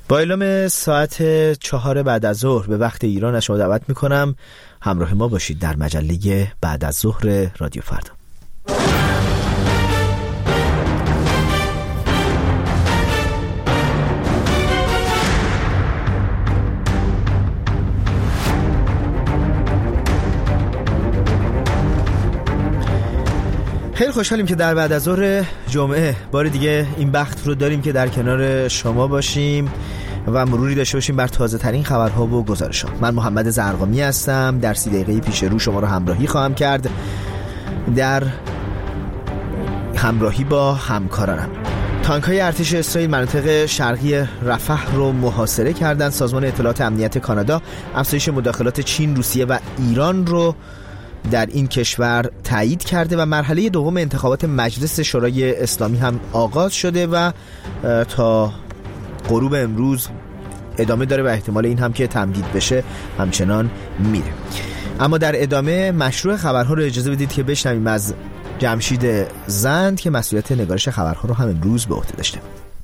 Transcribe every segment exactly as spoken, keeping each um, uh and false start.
با اعلام ساعت چهار بعد از ظهر به وقت ایران از شما دعوت میکنم همراه ما باشید در مجله بعد از ظهر رادیو فردا. خیلی خوشحالیم که در بعد از ظهر جمعه بار دیگه این بخت رو داریم که در کنار شما باشیم و مروری داشته باشیم بر تازه ترین خبرها و گزارش‌ها. من محمد زرقامی هستم. در سی دقیقه پیش رو شما رو همراهی خواهم کرد در همراهی با همکارانم. تانک‌های ارتش اسرائیل مناطق شرقی رفح رو محاصره کردند. سازمان اطلاعات امنیت کانادا افزایش مداخلات چین، روسیه و ایران رو در این کشور تایید کرده و مرحله دوم انتخابات مجلس شورای اسلامی هم آغاز شده و تا غروب امروز ادامه داره و احتمال این هم که تمدید بشه همچنان میره. اما در ادامه مشروع خبرها رو اجازه بدید که بشنویم از جمشید زند که مسئولیت نگارش خبرها رو هم امروز به عهده داشته.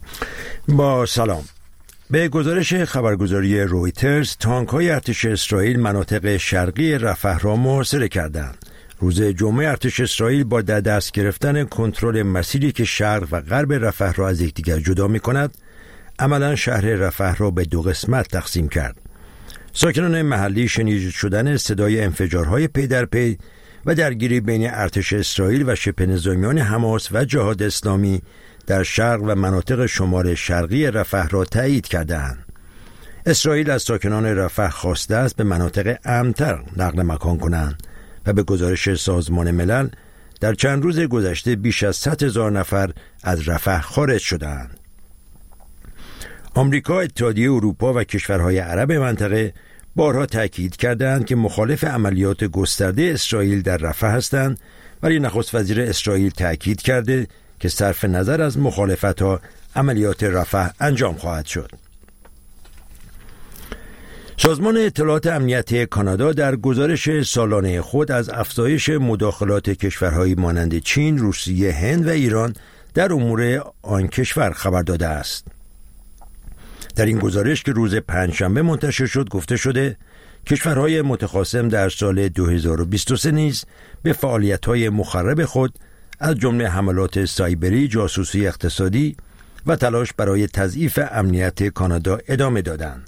با سلام. به گزارش خبرگزاری رویترز، تانک‌های ارتش اسرائیل مناطق شرقی رفح را محاصره کردند. روز جمعه ارتش اسرائیل با در دست گرفتن کنترل مسیری که شرق و غرب رفح را از یکدیگر جدا می‌کند، عملاً شهر رفح را به دو قسمت تقسیم کرد. ساکنان محلی شنیده شدن صدای انفجارهای پی در پی و درگیری بین ارتش اسرائیل و شبه نظامیان حماس و جهاد اسلامی در شرق و مناطق شمال شرقی رفح را تایید کرده‌اند. اسرائیل از ساکنان رفح خواسته است به مناطق امن‌تر نقل مکان کنند و به گزارش سازمان ملل در چند روز گذشته بیش از صد هزار نفر از رفح خارج شده‌اند. آمریکا، اتحادیه اروپا و کشورهای عرب منطقه بارها تأکید کردند که مخالف عملیات گسترده اسرائیل در رفح هستند، ولی نخست وزیر اسرائیل تأکید کرده که صرف نظر از مخالفت‌ها عملیات رفح انجام خواهد شد. سازمان اطلاعات امنیتی کانادا در گزارش سالانه خود از افزایش مداخلات کشورهایی مانند چین، روسیه، هند و ایران در امور آن کشور خبر داده است. در این گزارش که روز پنجشنبه منتشر شد گفته شده کشورهای متخاصم در سال دو هزار و بیست و سه نیز به فعالیت‌های مخرب خود از جمله حملات سایبری، جاسوسی اقتصادی و تلاش برای تضعیف امنیت کانادا ادامه دادند.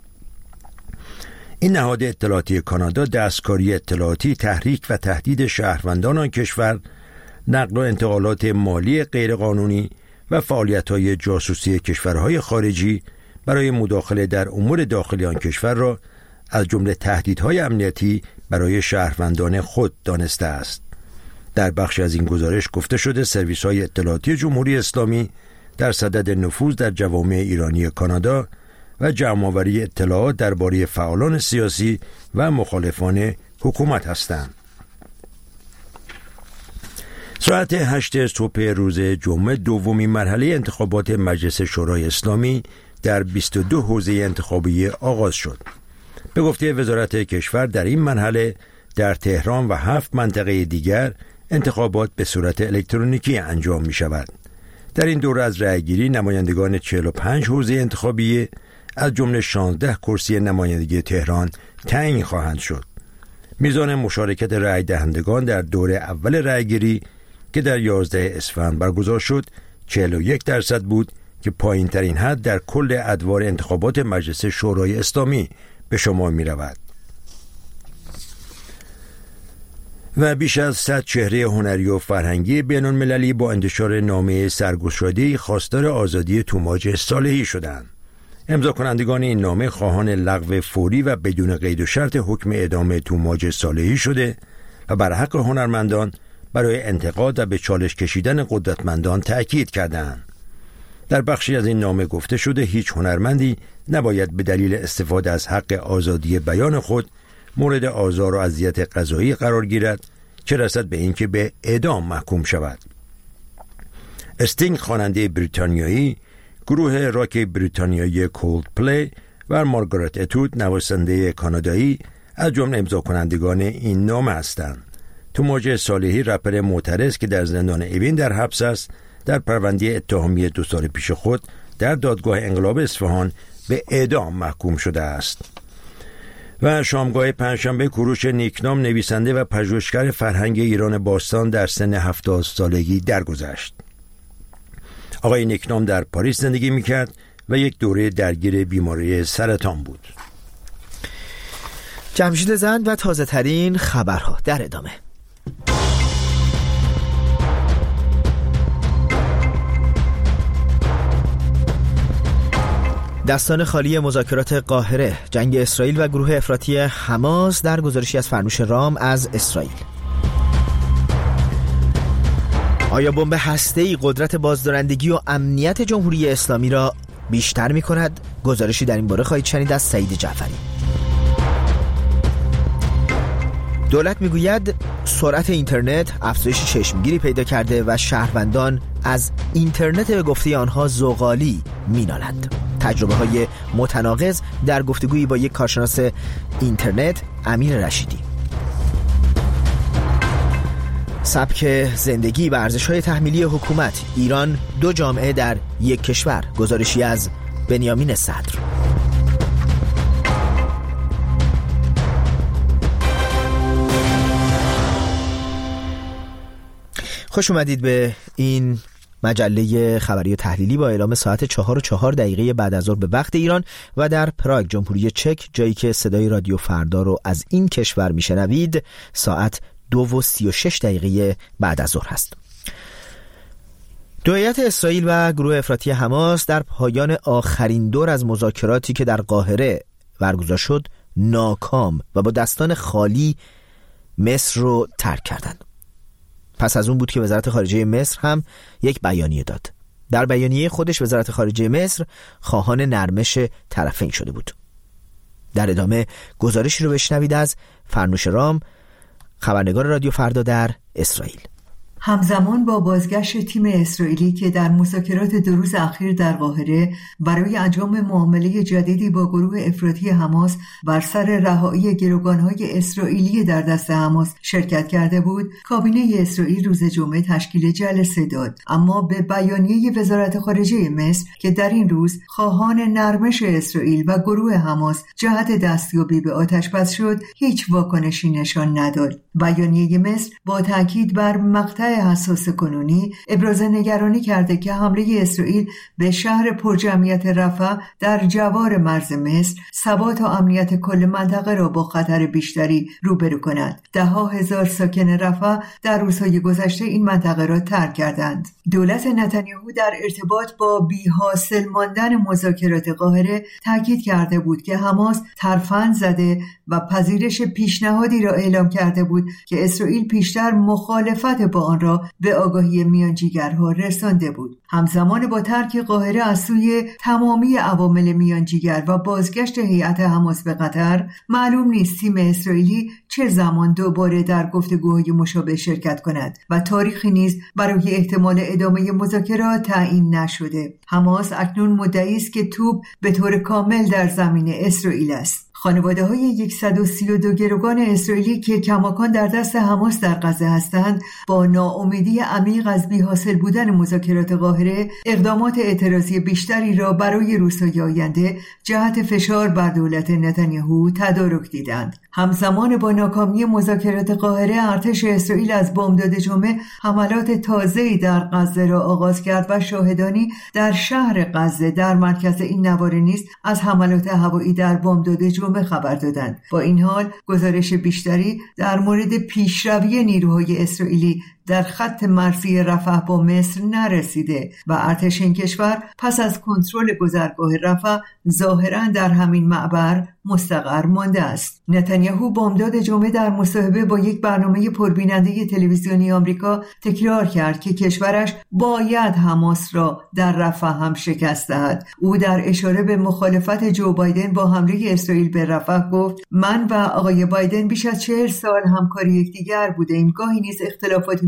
این نهاد اطلاعاتی کانادا دستکاری اطلاعاتی، تحریک و تهدید شهروندان آن کشور، نقل و انتقالات مالی غیرقانونی و فعالیت‌های جاسوسی کشورهای خارجی برای مداخله در امور داخلی آن کشور را از جمله تهدیدهای امنیتی برای شهروندان خود دانسته است. در بخشی از این گزارش گفته شده سرویس‌های اطلاعاتی جمهوری اسلامی در صدد نفوذ در جوامع ایرانی کانادا و جمع‌آوری اطلاعات درباره فعالان سیاسی و مخالفان حکومت هستند. ساعت هشت صبح روز جمعه دومین مرحله انتخابات مجلس شورای اسلامی در بیست و دو حوزه انتخابی آغاز شد. به گفته وزارت کشور در این مرحله در تهران و هفت منطقه دیگر انتخابات به صورت الکترونیکی انجام می شود. در این دوره از رأیگیری نمایندگان چهل و پنج حوزه انتخابی از جمله شانزده کرسی نمایندگی تهران تعیین خواهند شد. میزان مشارکت رأی دهندگان در دوره اول رأیگیری که در یازده اسفند برگزار شد چهل و یک درصد بود که پایین ترین حد در کل ادوار انتخابات مجلس شورای اسلامی به شمار می رود. و بیش از صد چهره هنری و فرهنگی بین المللی با انتشار نامه سرگشاده‌ای خواستار آزادی توماج صالحی شدند. امضا کنندگان این نامه خواهان لغو فوری و بدون قید و شرط حکم اعدام توماج صالحی شده و بر حق هنرمندان برای انتقاد و به چالش کشیدن قدرتمندان تأکید کردند. در بخشی از این نامه گفته شده هیچ هنرمندی نباید به دلیل استفاده از حق آزادی بیان خود مورد آزار و اذیت قضایی قرار گیرد، چه رسد به اینکه به اعدام محکوم شود. استینگ خواننده بریتانیایی، گروه راک بریتانیایی کولدپلی و مارگارت اتود نوازنده کانادایی از جمله امضا کنندگان این نامه هستند. توماج صالحی رپر معترض که در زندان اوین در حبس است، در پرونده اتهامی دو سال پیش خود در دادگاه انقلاب اصفهان به اعدام محکوم شده است. و شامگاه پنجشنبه کوروش نیکنام نویسنده و پژوهشگر فرهنگ ایران باستان در سن هفتاد سالگی درگذشت. آقای نیکنام در پاریس زندگی میکرد و یک دوره درگیر بیماری سرطان بود. جمشید زند و تازه ترین خبرها در ادامه. دستان خالی مذاکرات قاهره، جنگ اسرائیل و گروه افراطی حماس در گزارشی از فرنوش رام از اسرائیل. آیا بمب هسته‌ای قدرت بازدارندگی و امنیت جمهوری اسلامی را بیشتر می کند؟ گزارشی در این باره خواهید شنید از سعید جعفری. دولت میگوید سرعت اینترنت افزایش چشمگیری پیدا کرده و شهروندان از اینترنت به گفته آنها زغالی مینالند. تجربه های متناقض در گفتگویی با یک کارشناس اینترنت، امین رشیدی. سبک زندگی و ارزش‌های تحمیلی حکومت، ایران دو جامعه در یک کشور، گزارشی از بنیامین صدر. خوش اومدید به این مجله خبری و تحلیلی با اعلام ساعت چهار و چهار دقیقه بعد از ظهر به وقت ایران و در پراگ جمهوری چک، جایی که صدای رادیو فردا رو از این کشور میشنوید، ساعت دو و سی و شش دقیقه بعد از ظهر هست. دو هیئت اسرائیل و گروه افراطی حماس در پایان آخرین دور از مذاکراتی که در قاهره برگزار شد ناکام و با دستان خالی مصر رو ترک کردند. پس از اون بود که وزارت خارجه مصر هم یک بیانیه داد. در بیانیه خودش وزارت خارجه مصر خواهان نرمش طرفین شده بود. در ادامه گزارشی رو بشنوید از فرنوش رام، خبرنگار رادیو فردا در اسرائیل. همزمان با بازگشت تیم اسرائیلی که در مذاکرات دو روز اخیر در قاهره برای انجام معامله جدیدی با گروه افراطی حماس بر سر رهایی گروگان‌های اسرائیلی در دست حماس شرکت کرده بود، کابینه اسرائیل روز جمعه تشکیل جلسه داد، اما به بیانیه وزارت خارجه مصر که در این روز خواهان نرمش اسرائیل و گروه حماس جهت دستیابی به آتش‌بس شد، هیچ واکنشی نشان نداد. بیانیه مصر با تاکید بر مقطع حساس کنونی ابراز نگرانی کرده که حمله اسرائیل به شهر پرجمعیت رفح در جوار مرز مصر ثبات و امنیت کل منطقه را با خطر بیشتری روبرو کند. ده ها هزار ساکن رفح در روزهای گذشته این منطقه را ترک کردند. دولت نتانیاهو در ارتباط با بی حاصل ماندن مذاکرات قاهره تاکید کرده بود که حماس ترفند زده و پذیرش پیشنهادی را اعلام کرده بود که اسرائیل پیشتر مخالفت با آن را به آگاهی میانجیگرها رسانده بود. همزمان با ترک قاهره از سوی تمامی عوامل میانجیگر و بازگشت هیئت حماس به قطر، معلوم نیست تیم اسرائیلی چه زمان دوباره در گفتگوهای مشابه شرکت کند و تاریخی نیز برای احتمال ادامه مذاکرات تعیین نشده. حماس اکنون مدعی است که توپ به طور کامل در زمین اسرائیل است. خانواده‌های صد و سی و دو گروگان اسرائیلی که کماکان در دست حماس در غزه هستند، با ناامیدی عمیق از بی‌حاصل بودن مذاکرات قاهره، اقدامات اعتراضی بیشتری را برای روزهای آینده جهت فشار بر دولت نتانیاهو تدارک دیدند. همزمان با ناکامی مذاکرات قاهره، ارتش اسرائیل از بامداد جمعه حملات تازه‌ای در غزه را آغاز کرد و شاهدانی در شهر غزه در مرکز این نواره نیز از حملات هوایی در بامداد جمعه خبر دادند. با این حال گزارش بیشتری در مورد پیشروی نیروهای اسرائیلی در خط مرزی رفح با مصر نرسیده و ارتش این کشور پس از کنترل گذرگاه رفح ظاهراً در همین معبر مستقر مانده است. نتانیاهو بامداد جمعه در مصاحبه با یک برنامه پربیننده تلویزیونی آمریکا تکرار کرد که کشورش باید حماس را در رفح هم شکست دهد. او در اشاره به مخالفت جو بایدن با حمله اسرائیل به رفح گفت: من و آقای بایدن بیش از چهل سال همکاری یکدیگر بودیم، گاهی نیز اختلافاتی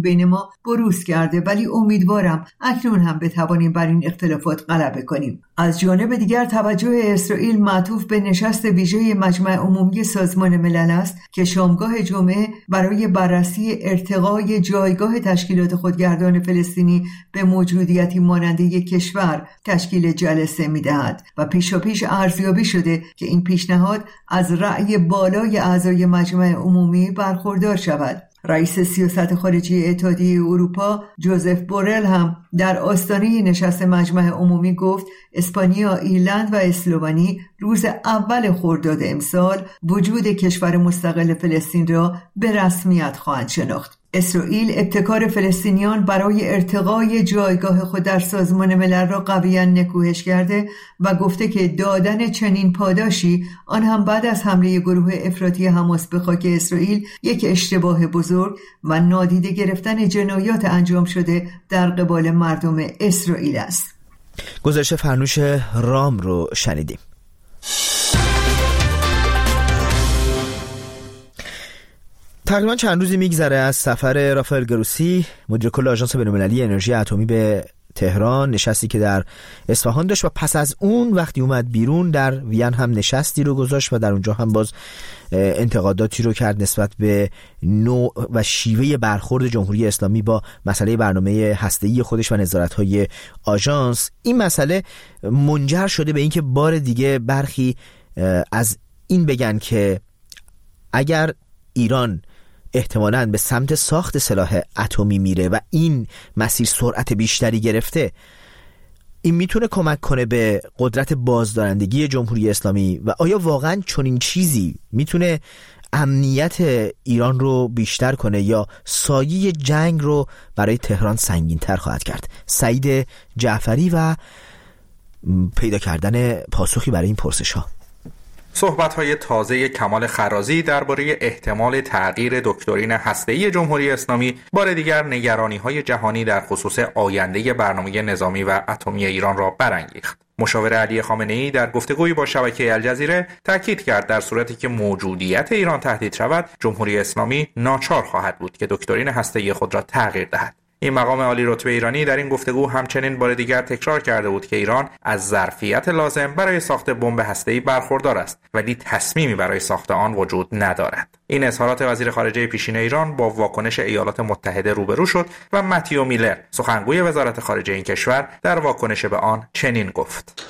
بین ما بروز کرده، ولی امیدوارم اکنون هم بتوانیم بر این اختلافات غلبه کنیم. از جانب دیگر توجه اسرائیل معطوف به نشست ویژه مجمع عمومی سازمان ملل است که شامگاه جمعه برای بررسی ارتقای جایگاه تشکیلات خودگردان فلسطینی به موجودیتی مانند یک کشور تشکیل جلسه می‌دهد و پیشاپیش ارزیابی شده که این پیشنهاد از رأی بالای اعضای مجمع عمومی برخوردار شود. رئیس سیاست خارجی اتحادیه اروپا جوزف بورل هم در آستانه نشست مجمع عمومی گفت اسپانیا، ایرلند و اسلوونی روز اول خرداد امسال وجود کشور مستقل فلسطین را به رسمیت خواهند شناخت. اسرائیل ابتکار فلسطینیان برای ارتقای جایگاه خود در سازمان ملل را قویاً نکوهش کرده و گفته که دادن چنین پاداشی، آن هم بعد از حمله گروه افراطی حماس به خاک اسرائیل، یک اشتباه بزرگ و نادیده گرفتن جنایات انجام شده در قبال مردم اسرائیل است. گزارش فرنوش رام رو شنیدیم. تقریبا چند روزی میگذره از سفر رافائل گروسی، مدیر کل آژانس بین‌المللی انرژی اتمی، به تهران، نشستی که در اصفهان داشت و پس از اون وقتی اومد بیرون در وین هم نشستی رو گذاشت و در اونجا هم باز انتقاداتی رو کرد نسبت به نوع و شیوه برخورد جمهوری اسلامی با مسئله برنامه هسته‌ای خودش و نظارت‌های آژانس. این مسئله منجر شده به اینکه بار دیگه برخی از این بگن که اگر ایران احتمالاً به سمت ساخت سلاح اتمی میره و این مسیر سرعت بیشتری گرفته، این میتونه کمک کنه به قدرت بازدارندگی جمهوری اسلامی و آیا واقعاً چنین چیزی میتونه امنیت ایران رو بیشتر کنه یا سایه جنگ رو برای تهران سنگین‌تر خواهد کرد؟ سعید جعفری و پیدا کردن پاسخی برای این پرسش‌ها. صحبت‌های تازه کمال خرازی درباره احتمال تغییر دکترین هسته‌ای جمهوری اسلامی بار دیگر نگرانی‌های جهانی در خصوص آینده برنامه نظامی و اتمی ایران را برانگیخت. مشاور علی خامنه‌ای در گفتگویی با شبکه الجزیره تاکید کرد در صورتی که موجودیت ایران تهدید شود، جمهوری اسلامی ناچار خواهد بود که دکترین هسته‌ای خود را تغییر دهد. این مقام عالی رتبه ایرانی در این گفتگو همچنین بار دیگر تکرار کرده بود که ایران از ظرفیت لازم برای ساخت بمب هسته‌ای برخوردار است، ولی تصمیمی برای ساخت آن وجود ندارد. این اظهارات وزیر خارجه پیشین ایران با واکنش ایالات متحده روبرو شد و متیو میلر، سخنگوی وزارت خارجه این کشور، در واکنش به آن چنین گفت: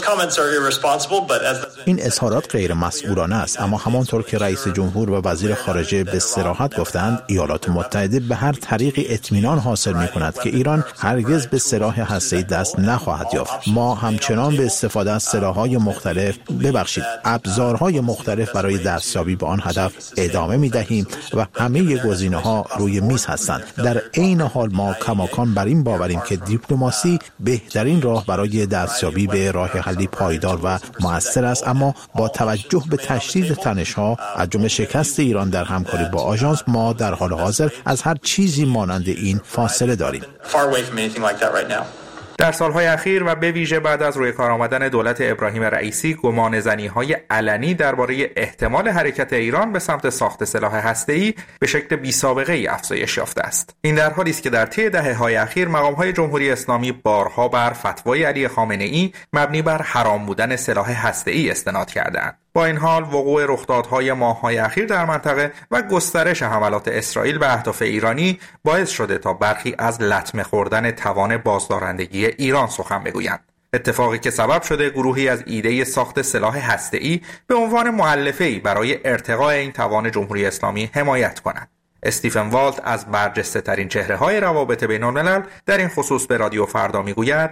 این اظهارات غیر مسئولانه است، اما همانطور که رئیس جمهور و وزیر خارجه به صراحت گفتند، ایالات متحده به هر طریقی اطمینان حاصل می‌کند که ایران هرگز به سلاح هسته‌ای دست نخواهد یافت. ما همچنان به استفاده از سلاح‌های مختلف، ببخشید، ابزارهای مختلف برای دستیابی به آن هدف ادامه می‌دهیم و همه گزینه‌ها روی میز هستند. در عین حال ما کماکان بر این باوریم که دیپلماسی بهترین راه برای دستیابی به راه حلی پایدار و مؤثر است، اما با توجه به تشدید تنش‌ها از جمله شکست ایران در همکاری با آژانس، ما در حال حاضر از هر چیزی مانند این فاصله داریم. در سالهای اخیر و به ویژه بعد از روی کار آمدن دولت ابراهیم رئیسی، گمانه‌زنی‌های علنی درباره احتمال حرکت ایران به سمت ساخت سلاح هسته‌ای به شکل بی‌سابقه‌ای افزایش یافته است. این در حالی است که در طی دهه‌های اخیر مقام‌های جمهوری اسلامی بارها بر فتوای علی خامنه‌ای مبنی بر حرام بودن سلاح هسته‌ای استناد کردند. با این حال وقوع رخدادهای ماه‌های اخیر در منطقه و گسترش حملات اسرائیل به اهداف ایرانی باعث شده تا برخی از لطمه خوردن توان بازدارندگی ایران سخن بگویند. اتفاقی که سبب شده گروهی از ایده ساخت سلاح هسته‌ای به عنوان مؤلفه‌ای برای ارتقاء این توان جمهوری اسلامی حمایت کنند. استیفن والت از برجسته ترین چهره های روابط بین الملل در این خصوص به رادیو فردا می گوید: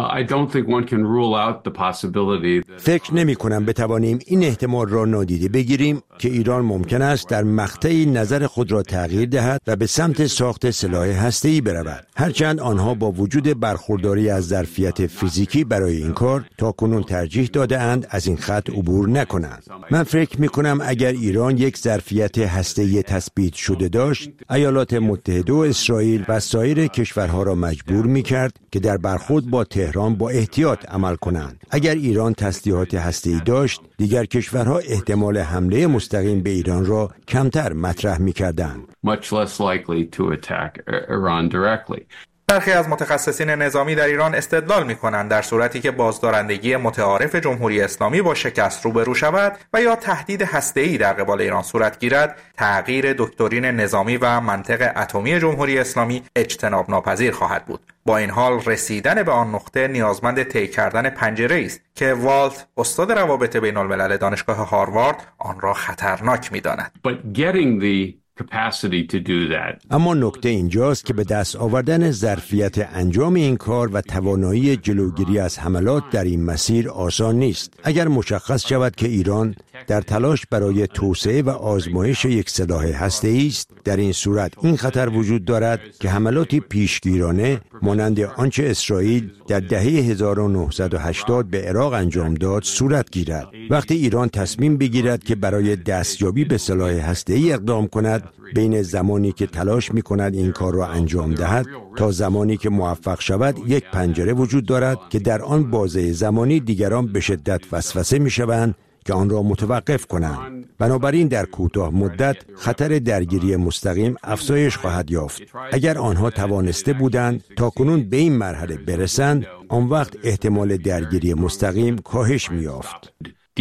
فکر نمی کنم بتوانیم این احتمال را نادیده بگیریم که ایران ممکن است در مقطعی نظر خود را تغییر دهد و به سمت ساخت سلاح هسته‌ای برود، هرچند آنها با وجود برخورداری از ظرفیت فیزیکی برای این کار تاکنون ترجیح داده اند از این خط عبور نکنند. من فکر می کنم اگر ایران یک ظرفیت هسته‌ای تثبیت شده داشت، ایالات متحده و اسرائیل و سایر کشورها را مجبور می‌کرد که در برخورد با تهران با احتیاط عمل کنند. اگر ایران تسلیحات هسته‌ای داشت، دیگر کشورها احتمال حمله مستقیم به ایران را کمتر مطرح می‌کردند. Much less likely to attack Iran directly. برخی از متخصصین نظامی در ایران استدلال می‌کنند در صورتی که بازدارندگی متعارف جمهوری اسلامی با شکست روبرو شود و یا تهدید هسته‌ای در قبال ایران صورت گیرد، تغییر دکترین نظامی و منطق اتمی جمهوری اسلامی اجتناب ناپذیر خواهد بود. با این حال رسیدن به آن نقطه نیازمند طی کردن پنجره‌ای است که والت، استاد روابط بین‌الملل دانشگاه هاروارد، آن را خطرناک می‌داند. But getting the اما نکته اینجاست که به دست آوردن ظرفیت انجام این کار و توانایی جلوگیری از حملات در این مسیر آسان نیست. اگر مشخص شود که ایران در تلاش برای توسعه و آزمایش یک سلاح هسته‌ای است، در این صورت این خطر وجود دارد که حملاتی پیشگیرانه مانند آنچه اسرائیل در دهه هزار و نهصد و هشتاد به عراق انجام داد صورت گیرد. وقتی ایران تصمیم بگیرد که برای دستیابی به سلاح هسته‌ای اقدام کند، بین زمانی که تلاش می کند این کار را انجام دهد تا زمانی که موفق شود یک پنجره وجود دارد که در آن بازه زمانی دیگران به شدت وسوسه می شوند که آن را متوقف کنند. بنابراین در کوتاه مدت خطر درگیری مستقیم افزایش خواهد یافت. اگر آنها توانسته بودند تا کنون به این مرحله برسند، آن وقت احتمال درگیری مستقیم کاهش می یافت.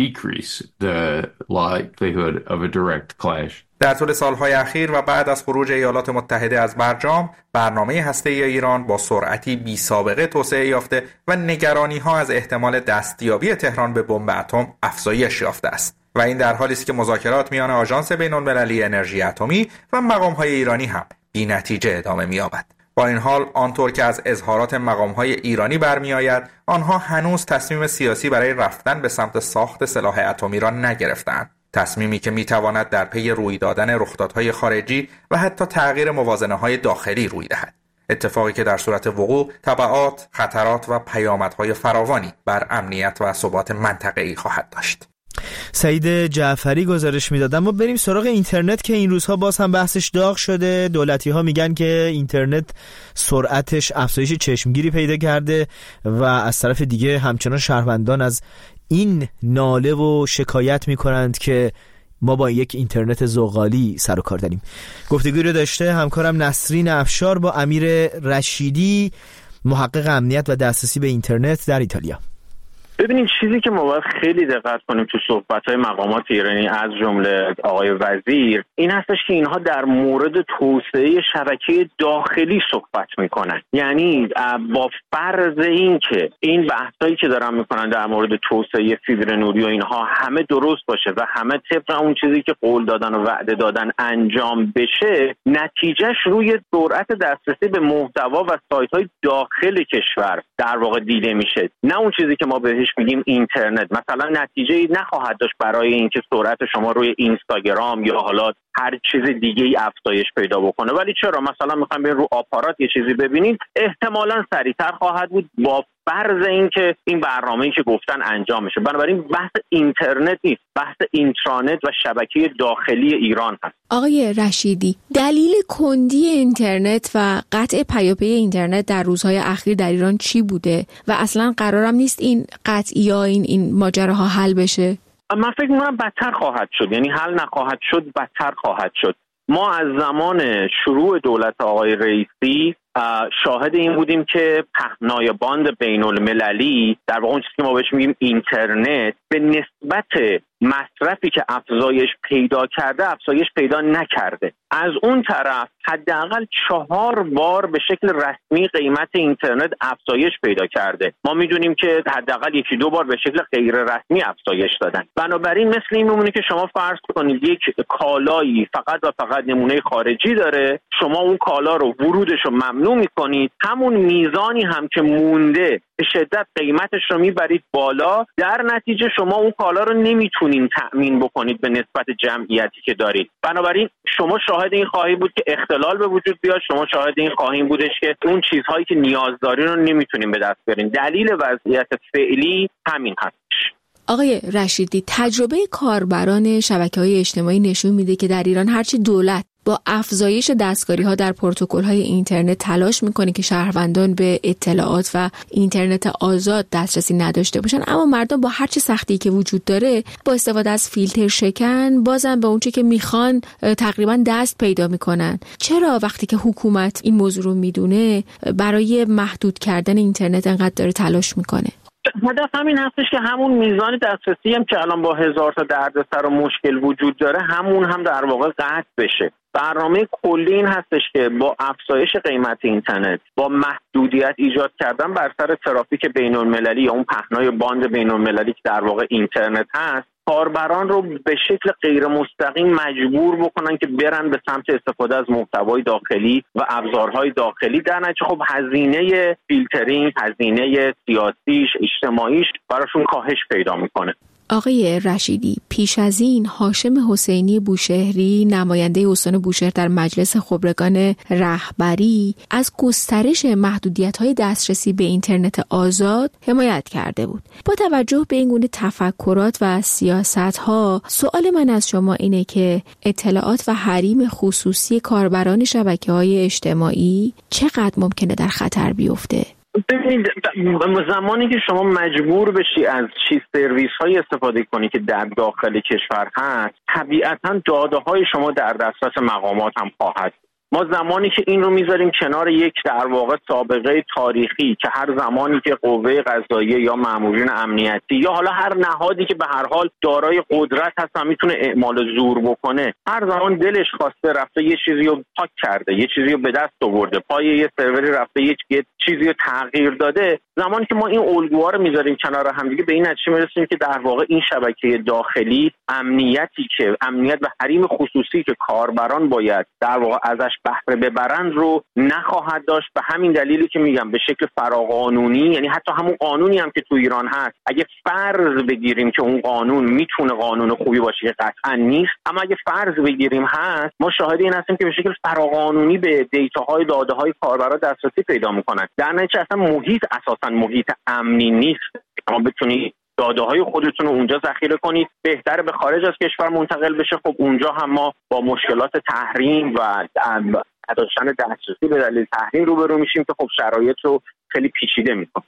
در طول سالهای اخیر و بعد از خروج ایالات متحده از برجام، برنامه هسته‌ای ایران با سرعتی بی سابقه توسعه یافته و نگرانی‌ها از احتمال دستیابی تهران به بمب اتم افزایش یافته است. و این در حالی است که مذاکرات میان آژانس بین‌المللی انرژی اتمی و مقام‌های ایرانی هم بی‌نتیجه ادامه می‌یابد. با این حال آنطور که از اظهارات مقام‌های ایرانی برمی‌آید، آنها هنوز تصمیم سیاسی برای رفتن به سمت ساخت سلاح اتمی را نگرفتند. تصمیمی که میتواند در پی روی دادن رخدادهای خارجی و حتی تغییر موازنه‌های داخلی روی دهد. اتفاقی که در صورت وقوع تبعات، خطرات و پیامدهای فراوانی بر امنیت و ثبات منطقه‌ای خواهد داشت. سعید جعفری گزارش میداد. اما بریم سراغ اینترنت که این روزها باز هم بحثش داغ شده. دولتی ها میگن که اینترنت سرعتش افزایش چشمگیری پیدا کرده و از طرف دیگه همچنان شهروندان از این ناله و شکایت میکنند که ما با یک اینترنت زغالی سر و کار داریم. گفتگوی رو داشته همکارم نسرین افشار با امیر رشیدی، محقق امنیت و دسترسی به اینترنت در ایتالیا. ببینید، چیزی که ما باید خیلی دقت کنیم تو صحبت‌های مقامات ایرانی از جمله آقای وزیر این هستش که اینها در مورد توسعه شبکه داخلی صحبت میکنن. یعنی با فرض این که این بحثایی که دارن میکنن در مورد توسعه فیبر نوری و اینها همه درست باشه و همه طبق اون چیزی که قول دادن و وعده دادن انجام بشه، نتیجهش روی سرعت دسترسی به محتوا و سایت‌های داخل کشور در واقع دیده میشه، نه اون چیزی که ما بهش میگیم اینترنت. مثلا نتیجه‌ای نخواهد داشت برای اینکه سرعت شما روی اینستاگرام یا حالا هر چیز دیگه‌ای افزایش پیدا بکنه. ولی چرا مثلا میخوایم بریم رو آپارات یه چیزی ببینید، احتمالاً سریعتر خواهد بود با فرض اینکه این برنامه‌ای که گفتن انجام میشه. بنابراین بحث اینترنت نیست، بحث اینترنت و شبکه داخلی ایران هست. آقای رشیدی، دلیل کندی اینترنت و قطع پیاپی اینترنت در روزهای اخیر در ایران چی بوده و اصلا قرارم نیست این قطعی یا این این ماجراها حل بشه؟ من فکر می‌کنم بدتر خواهد شد، یعنی حل نخواهد شد، بدتر خواهد شد. ما از زمان شروع دولت آقای رئیسی شاهد این بودیم که پهنای باند بین المللی، در واقع اون چیزی که ما بهش میگیم اینترنت، به نسبت مصرفی که افزایش پیدا کرده افزایش پیدا نکرده. از اون طرف حداقل چهار بار به شکل رسمی قیمت اینترنت افزایش پیدا کرده. ما میدونیم که حداقل یکی دو بار به شکل غیر رسمی افزایش دادن. بنابراین مثل این میمونه که شما فرض کنید یک کالایی فقط و فقط نمونه خارجی داره، شما اون کالا رو ورودش رو ممنوع میکنید، همون میزانی هم که مونده به شدت قیمتش رو میبرید بالا، در نتیجه شما اون کالا رو نمیتونین تأمین بکنید به نسبت جمعیتی که دارید. بنابراین شما شاهد این خواهید بود که اختلال به وجود بیاد، شما شاهد این خواهید بودش که اون چیزهایی که نیاز دارین رو نمیتونین به دست بیارین. دلیل وضعیت فعلی همین هستش. آقای رشیدی، تجربه کاربران شبکه‌های اجتماعی نشون میده که در ایران هرچی دولت با افزایش دستکاری‌ها در پروتکل‌های اینترنت تلاش می‌کنه که شهروندان به اطلاعات و اینترنت آزاد دسترسی نداشته باشن، اما مردم با هر چه سختی که وجود داره با استفاده از فیلتر شکن بازم به اون چیزی که میخوان تقریبا دست پیدا میکنن. چرا وقتی که حکومت این موضوع رو میدونه برای محدود کردن اینترنت انقدر داره تلاش میکنه؟ هدف همین هستش که همون میزان دسترسی هم که الان با هزار تا دردسر و مشکل وجود داره همون هم در واقع قطع بشه. برنامه کلی این هستش که با افزایش قیمت اینترنت، با محدودیت ایجاد کردن بر سر ترافیک بین‌المللی یا اون پهنای باند بین‌المللی که در واقع اینترنت هست، کاربران رو به شکل غیر مستقیم مجبور بکنن که برن به سمت استفاده از محتوای داخلی و ابزارهای داخلی. در نتیجه خب هزینه فیلترینگ، هزینه سیاسیش، اجتماعیش براشون کاهش پیدا میکنه. آقای رشیدی، پیش از این هاشم حسینی بوشهری نماینده استان بوشهر در مجلس خبرگان رهبری از گسترش محدودیت‌های دسترسی به اینترنت آزاد حمایت کرده بود. با توجه به این گونه تفکرات و سیاست‌ها، سوال من از شما اینه که اطلاعات و حریم خصوصی کاربران شبکه‌های اجتماعی چقدر ممکنه در خطر بیفته؟ ببینید، زمانی که شما مجبور بشی از چیز سرویس های استفاده کنی که در داخل کشور هست، طبیعتاً داده های شما در دسترس مقامات هم خواهد. ما زمانی که این رو میذاریم کنار یک در واقع سابقه تاریخی که هر زمانی که قوه قضاییه یا مامورین امنیتی یا حالا هر نهادی که به هر حال دارای قدرت هست میتونه اعمال زور بکنه، هر زمان دلش خواسته رفته یه چیزی رو پاک کرده، یه چیزی رو به دست آورده، پای یه سروری رفته یه چیزی رو تغییر داده، زمانی که ما این الگوها رو میذاریم کنار هم دیگه به این نتیجه میرسیم که در واقع این شبکه داخلی امنیتی که امنیت و حریم خصوصی که کاربران باید در واقع ازش بهره ببرند رو نخواهد داشت. به همین دلیلی که میگم به شکل فراقانونی، یعنی حتی همون قانونی هم که تو ایران هست، اگه فرض بگیریم که اون قانون میتونه قانون خوبی باشه که قطعا نیست، اما اگه فرض بگیریم هست، ما شاهد این هستیم که به شکل فراقانونی به دیتاهای داده‌های کاربرا دسترسی پیدا میکنن. در نتیجه اصلا محیط اساسا محیط امنی نیست. شما بتونید داده های خودتون رو اونجا ذخیره کنید، بهتره به خارج از کشور منتقل بشه. خب اونجا هم ما با مشکلات تحریم و نداشتن دسترسی به دلیل تحریم روبرو میشیم که خب شرایط رو خیلی پیچیده میکنه.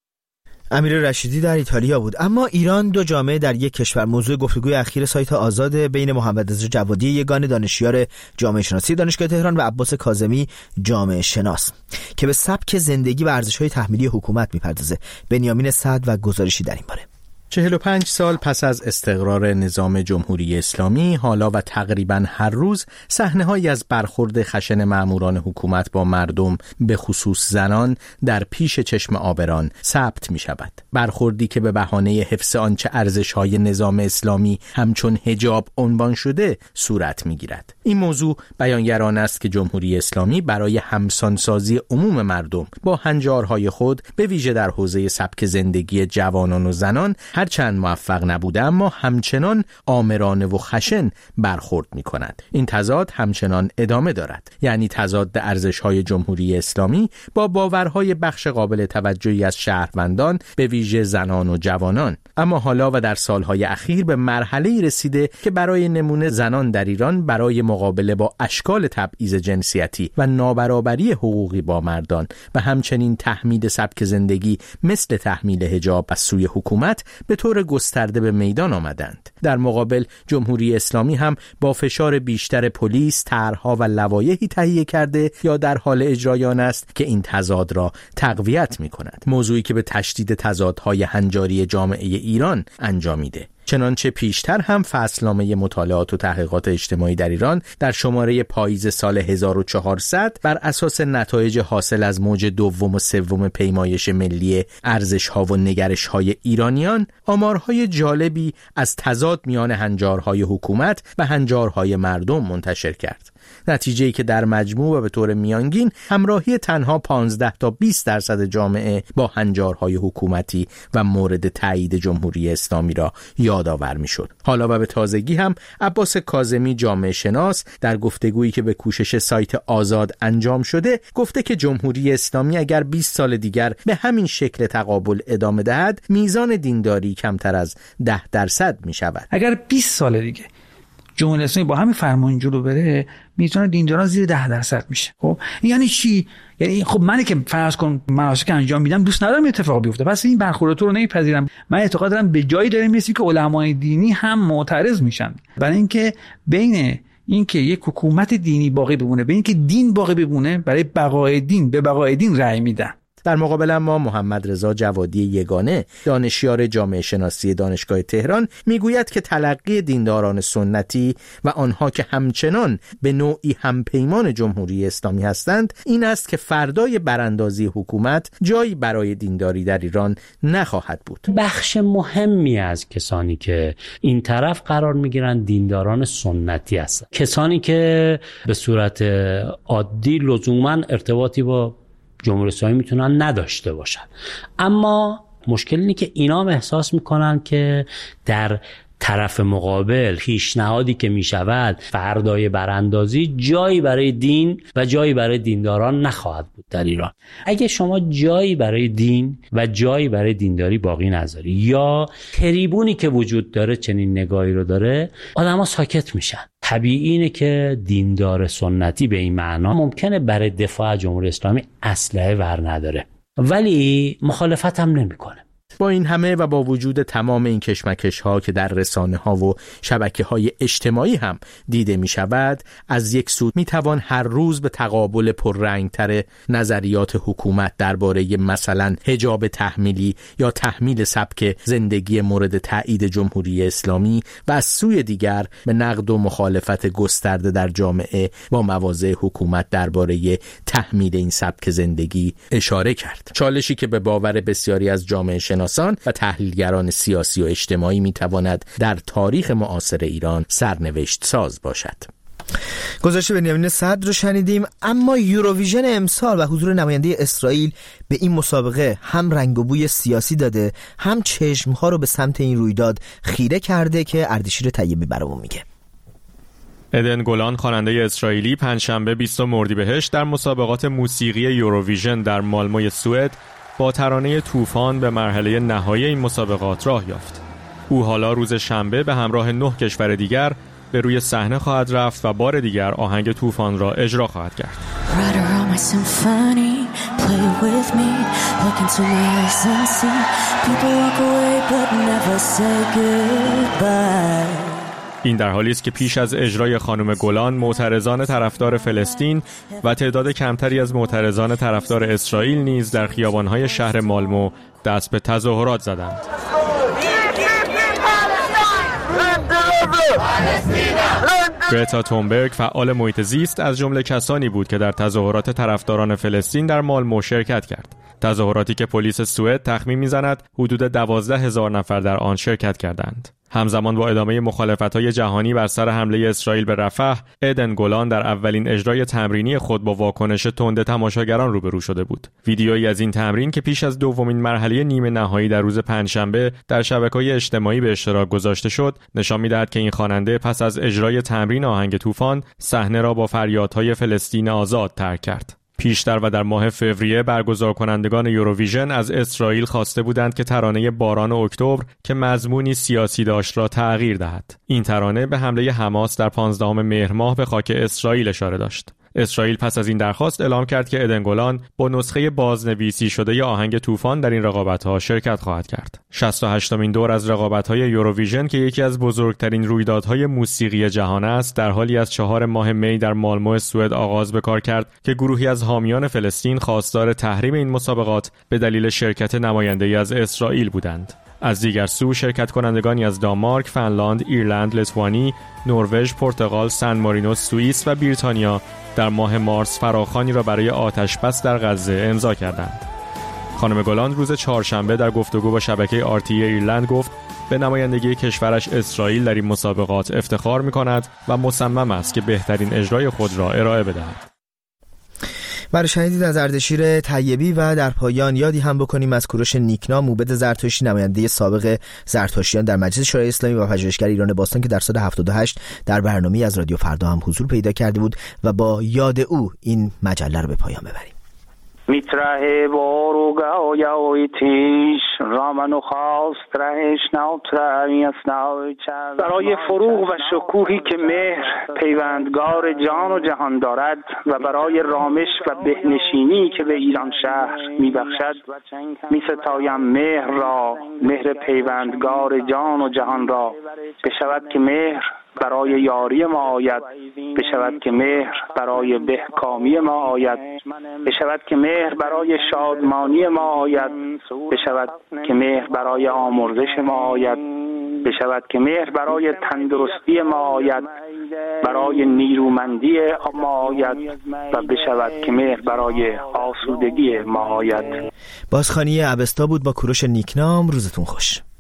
امیر رشیدی در ایتالیا بود. اما ایران دو جامعه در یک کشور موضوع گفتگوی اخیر سایت آزاد بین محمد رضا جوادی یگان دانشیار جامعه شناسی دانشگاه تهران و عباس کاظمی جامعه شناس که به سبک زندگی و ارزش‌های تحمیلی حکومت می‌پردازه. بنیامین سعد و گزارشی در این باره. چهل و پنج سال پس از استقرار نظام جمهوری اسلامی، حالا و تقریباً هر روز صحنه‌هایی از برخورد خشن ماموران حکومت با مردم، به خصوص زنان، در پیش چشم آبران ثبت می‌شود. برخوردی که به بهانه حفظ آنچه ارزش‌های نظام اسلامی همچون حجاب عنوان شده صورت می‌گیرد. این موضوع بیانگران است که جمهوری اسلامی برای همسانسازی عموم مردم با هنجارهای خود، به ویژه در حوزه سبک زندگی جوانان و زنان، هرچند موفق نبوده اما همچنان آمرانه و خشن برخورد می کند. این تضاد همچنان ادامه دارد، یعنی تضاد ارزش‌های جمهوری اسلامی با باورهای بخش قابل توجهی از شهروندان، به ویژه زنان و جوانان. اما حالا و در سالهای اخیر به مرحله‌ای رسیده که برای نمونه زنان در ایران برای مقابله با اشکال تبعیض جنسیتی و نابرابری حقوقی با مردان و همچنین تحمید سبک زندگی مثل تحمیل حجاب از سوی حکومت به طور گسترده به میدان آمدند. در مقابل جمهوری اسلامی هم با فشار بیشتر پلیس طرح‌ها و لوایحی تهیه کرده یا در حال اجرای آن است که این تضاد را تقویت می‌کند، موضوعی که به تشدید تضادهای هنجاری جامعه ایران انجامیده. چنانچه پیشتر هم فصلنامه مطالعات و تحقیقات اجتماعی در ایران در شماره پاییز سال هزار و چهارصد بر اساس نتایج حاصل از موج دوم و سوم پیمایش ملی ارزش‌ها و نگرش‌های ایرانیان آمارهای جالبی از تضاد میان هنجارهای حکومت و هنجارهای مردم منتشر کرد. نتیجه‌ای که در مجموع و به طور میانگین همراهی تنها پانزده تا بیست درصد جامعه با هنجارهای حکومتی و مورد تایید جمهوری اسلامی را یادآور می‌شد. حالا و به تازگی هم عباس کاظمی جامعه شناس در گفتگویی که به کوشش سایت آزاد انجام شده گفته که جمهوری اسلامی اگر بیست سال دیگر به همین شکل تقابل ادامه دهد، میزان دینداری کمتر از ده درصد می‌شود. اگر بیست سال دیگه جمهوری اسلامی با همین فرمان جلو بره، میزان دینداران زیر ده درصد میشه. خب یعنی چی؟ یعنی خب من که فرض کن مناسک انجام میدم دوست ندارم اتفاق بیفته، پس این برخورد تو رو نمیپذیرم. من اعتقاد دارم به جایی داره میرسه که علمای دینی هم معترض میشن، برای اینکه بین اینکه یک حکومت دینی باقی بمونه، بین اینکه دین باقی بمونه، برای بقای دین به بقای دین رأی میدن. در مقابل ما محمد رضا جوادی یگانه، دانشیار جامعه شناسی دانشگاه تهران، میگوید که تلقی دینداران سنتی و آنها که همچنان به نوعی همپیمان جمهوری اسلامی هستند این است که فردای براندازی حکومت جایی برای دینداری در ایران نخواهد بود. بخش مهمی از کسانی که این طرف قرار میگیرند دینداران سنتی هستند، کسانی که به صورت عادی لزوما ارتباطی با جمهوری اسلامی میتونن نداشته باشن، اما مشکل اینه که اینا احساس میکنن که در طرف مقابل پیشنهادی که میشود فردای براندازی جایی برای دین و جایی برای دینداران نخواهد بود در ایران. اگه شما جایی برای دین و جایی برای دینداری باقی نذاری یا تریبونی که وجود داره چنین نگاهی رو داره، آدما ساکت میشن. طبیعی اینه که دیندار سنتی به این معنا ممکنه برای دفاع از جمهوری اسلامی اسلحه ور نداره ولی مخالفت هم نمیکنه. با این همه و با وجود تمام این کشمکش ها که در رسانه ها و شبکه های اجتماعی هم دیده می شود، از یک سو می توان هر روز به تقابل پررنگتر نظریات حکومت درباره مثلا حجاب تحمیلی یا تحمیل سبک زندگی مورد تایید جمهوری اسلامی و از سوی دیگر به نقد و مخالفت گسترده در جامعه با مواضع حکومت درباره تحمیل این سبک زندگی اشاره کرد. چالشی که به باور بسیاری از جامعه شناسان و تحلیلگران سیاسی و اجتماعی میتواند در تاریخ معاصر ایران سرنوشت ساز باشد. گزارش بنیامین صدر رو شنیدیم. اما یوروویژن امسال و حضور نماینده اسرائیل به این مسابقه هم رنگ و بوی سیاسی داده، هم چشمها رو به سمت این رویداد خیره کرده که اردشیر طیبی برامون میگه. ادن گولان خواننده اسرائیلی پنجشنبه بیستم اردیبهشت در مسابقات موسیقی یوروویژن در مالموی سوئد با ترانه طوفان به مرحله نهایی این مسابقات راه یافت. او حالا روز شنبه به همراه نه کشور دیگر به روی صحنه خواهد رفت و بار دیگر آهنگ طوفان را اجرا خواهد کرد. این در حالی است که پیش از اجرای خانم گولان معترضان طرفدار فلسطین و تعداد کمتری از معترضان طرفدار اسرائیل نیز در خیابان‌های شهر مالمو دست به تظاهرات زدند. گرتا تونبرگ فعال محیط زیست از جمله کسانی بود که در تظاهرات طرفداران فلسطین در مالمو شرکت کرد. تظاهراتی که پلیس سوئد تخمین می‌زند حدود دوازده هزار نفر در آن شرکت کردند. همزمان با ادامه مخالفت‌های جهانی بر سر حمله اسرائیل به رفح، ادن گولان در اولین اجرای تمرینی خود با واکنش تند تماشاگران روبرو شده بود. ویدیویی از این تمرین که پیش از دومین مرحله نیمه نهایی در روز پنجشنبه در شبکه‌های اجتماعی به اشتراک گذاشته شد، نشان می‌دهد که این خواننده پس از اجرای تمرین آهنگ طوفان، صحنه را با فریادهای فلسطین آزاد ترک کرد. پیشتر و در ماه فوریه برگزار کنندگان یوروویژن از اسرائیل خواسته بودند که ترانه باران اکتبر که مضمونی سیاسی داشت را تغییر دهد. این ترانه به حمله حماس در پانزدهم مهر ماه به خاک اسرائیل اشاره داشت. اسرائیل پس از این درخواست اعلام کرد که ادن گولان با نسخه بازنویسی شده ی آهنگ طوفان در این رقابت‌ها شرکت خواهد کرد. شصت و هشتمین دور از رقابت‌های یوروویژن که یکی از بزرگترین رویدادهای موسیقی جهان است، در حالی از چهار ماه می در مالمو سوئد آغاز به کار کرد که گروهی از حامیان فلسطین خواستار تحریم این مسابقات به دلیل شرکت نماینده‌ای از اسرائیل بودند. از دیگر سو شرکت کنندگانی از دانمارک، فنلاند، ایرلند، لتوانی، نروژ، پرتغال، سن مارینو، سوئیس و بریتانیا در ماه مارس فراخوانی را برای آتش‌بس در غزه امضا کردند. خانم گولان روز چهارشنبه در گفتگو با شبکه آر تی ای ایرلند گفت به نمایندگی کشورش اسرائیل در این مسابقات افتخار می‌کند و مصمم است که بهترین اجرای خود را ارائه بدهد. برای شنیدید از اردشیر طیبی و در پایان یادی هم بکنیم از کوروش نیکنا، موبد زرتشتی، نماینده سابق زرتشتیان در مجلس شورای اسلامی و پژوهشگر ایران باستان که در سال هفتاد و هشت در برنامه از رادیو فردا هم حضور پیدا کرده بود و با یاد او این مجله رو به پایان ببریم. میتره بارو گایای تیش رامنو خواست رهش نوترمی اسنای چند برای فروغ و شکوهی که مهر پیوندگار جان و جهان دارد و برای رامش و بهنشینی که به ایران شهر میبخشد میستایم مهر را، مهر پیوندگار جان و جهان را. بشود که مهر برای یاری ما آید، بشود که مهر برای بهکامی ما آید، بشود که مهر برای شادمانی ما آید، بشود که مهر برای آمرزش ما آید، بشود که مهر برای تندرستی ما آید، برای نیرومندی ما آید و بشود که مهر برای آسودگی ما آید. بازخوانی اوستا بود با کوروش نیکنام. روزتون خوش.